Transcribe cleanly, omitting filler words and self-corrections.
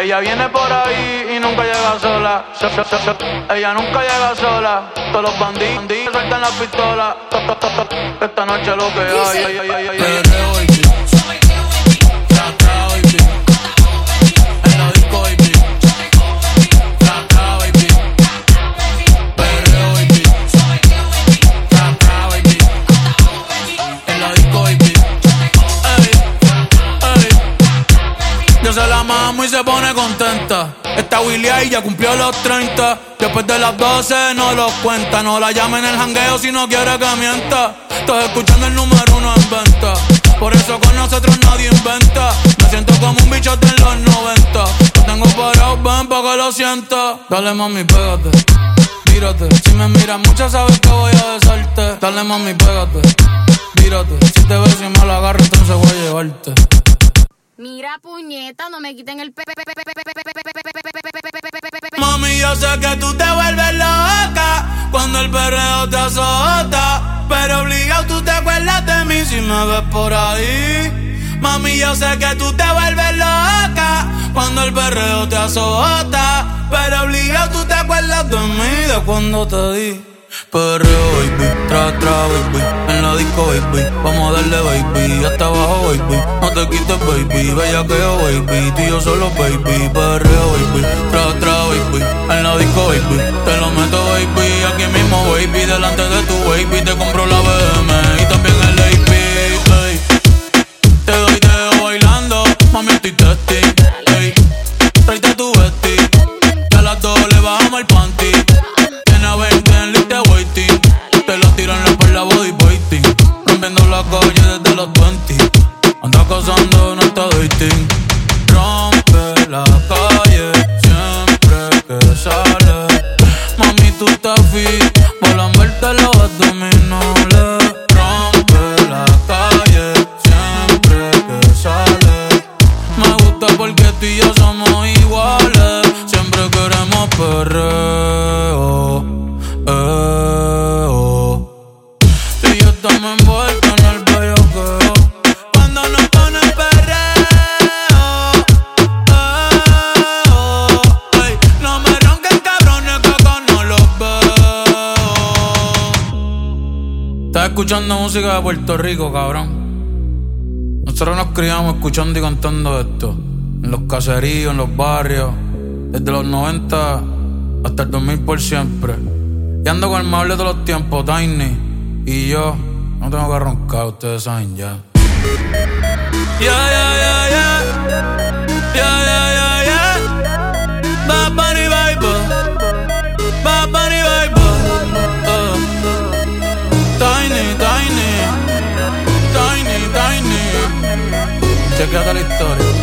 Ella viene por ahí y nunca llega sola. Ella nunca llega sola. Todos los bandidos sueltan las pistolas. Esta noche lo que hay. Perreo, baby. Tra, baby. En la disco, baby. Tra, baby. Perreo, baby. Tra, baby. En la disco, baby. Yo se la mamo y se pone contenta. Esta Willy ahí ya cumplió los 30. Después de las 12 no los cuenta. No la llame en el jangueo si no quiere que mienta. Estoy escuchando el número 1 en venta. Por eso con nosotros nadie inventa. Me siento como un bichote en los 90. Lo tengo parado, ven pa' que lo sienta. Dale mami, pégate, tírate. Si me miras mucho sabes que voy a besarte. Dale mami, pégate, tírate. Si te ves y me la agarro entonces voy a llevarte. Mira, puñeta, no me quiten el Mami, yo sé que tú te vuelves loca cuando el perreo te azota, pero obligado tú te acuerdas de mí si me ves por ahí. Mami, yo sé que tú te vuelves loca cuando el perreo te azota, pero obligado tú te acuerdas de mí, de cuando te di. Perreo, baby, tra, baby. En la disco, baby, vamos a darle, baby. Hasta abajo, baby, no te quites, baby. Bellaqueo, baby, tú y yo solo, baby. Perreo, baby, tra, baby. En la disco, baby, te lo meto, baby. Aquí mismo, baby, delante de tu baby. Te compro la BM y también el AP, ey. Te doy dedo bailando, mami, estoy testing, ey. Tráete tu vesti, que a las 2 le bajamos el panty. Tiene 20 en lista waiting. Te lo tiro en la espalda body waiting. Rompiendo la calle desde los 20. Anda cazando, no está dating. Rompe la calle siempre que sale. Mami, tú estás fit para lamberte los abdominales. Rompe la calle siempre que sale. Me gusta porque tú y yo somos iguales. Siempre queremos perreo. Tú y yo estamos envueltos en el bellaqueo. Cuando nos ponen perreo. Ey, no me ronquen cabrones que acá no los veo. Estás escuchando música de Puerto Rico, cabrón. Nosotros nos criamos escuchando y cantando esto. En los caseríos, en los barrios. Desde los 90 hasta el 2000 por siempre. Y ando con el mejor de todos los tiempos, Tiny. Y yo no tengo que roncar, ustedes saben ya. Yeah. Bad Bunny vibe. Tiny. Chequeate la historia.